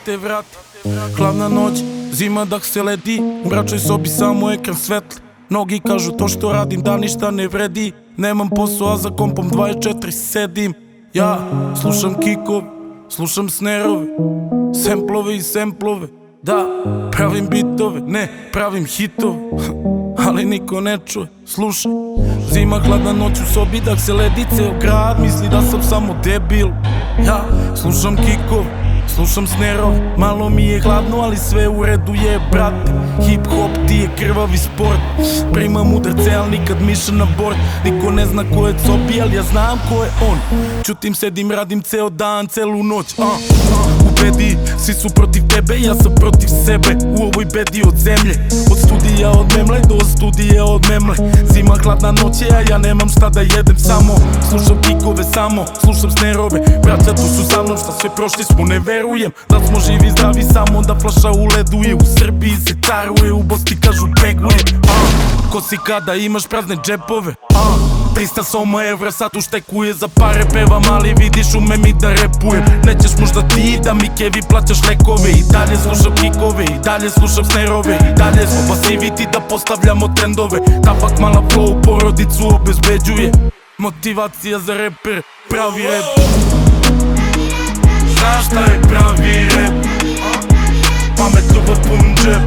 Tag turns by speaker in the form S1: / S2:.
S1: te vrati. Hladna noć, zima dah se ledi, u mračnoj sobi samo ekran svetli. Mnogi kažu to što radim da ništa ne vredi. Nemam posao, a za kompom 24 sedim. Ja slušam kikove, slušam snerove, semplove i semplove. Da, pravim bitove, ne pravim hitove. Ali niko ne čuje, slušaj. Zima, hladna noć u sobi, dah se ledi, ceo grad misli da sam samo debil. Ja slušam kikove, slušam snerove, malo mi je hladno, ali sve u redu je, brate. Hip hop ti je krvavi sport, primam udarce, al nikad miša na bord. Niko ne zna ko je Cobi, al ja znam ko je on. Ćutim, sedim, radim ceo dan, celu noć. U bedi, svi su protiv tebe, ja sam protiv sebe. U ovoj bedi od zemlje, od studija od memle do studije od memle. Zima, hladna noć je, a ja nemam šta da jedem samo. Slušam kikove samo, slušam snerove, braća tu su sa mnom, šta sve prošli smo, ne verujem da smo živi zdravi, samo da flaša uleduje. U Srbiji se caruje, u Bosni kažu beguje. Ko si kada imaš prazne džepove, 300 soma evra sad uštekuje, za pare pevam, ali vidiš umem i da repujem. Nećeš možda ti da mi kevi plaćaš lekove. I dalje slušam kikove, i dalje slušam snerove, i dalje smo pasiviti da postavljamo trendove. Tapak mala flow porodicu obezbeđuje, motivacija za reper, pravi rap. Znaš šta je pravi rap? Pamet, ljubav, pun džep.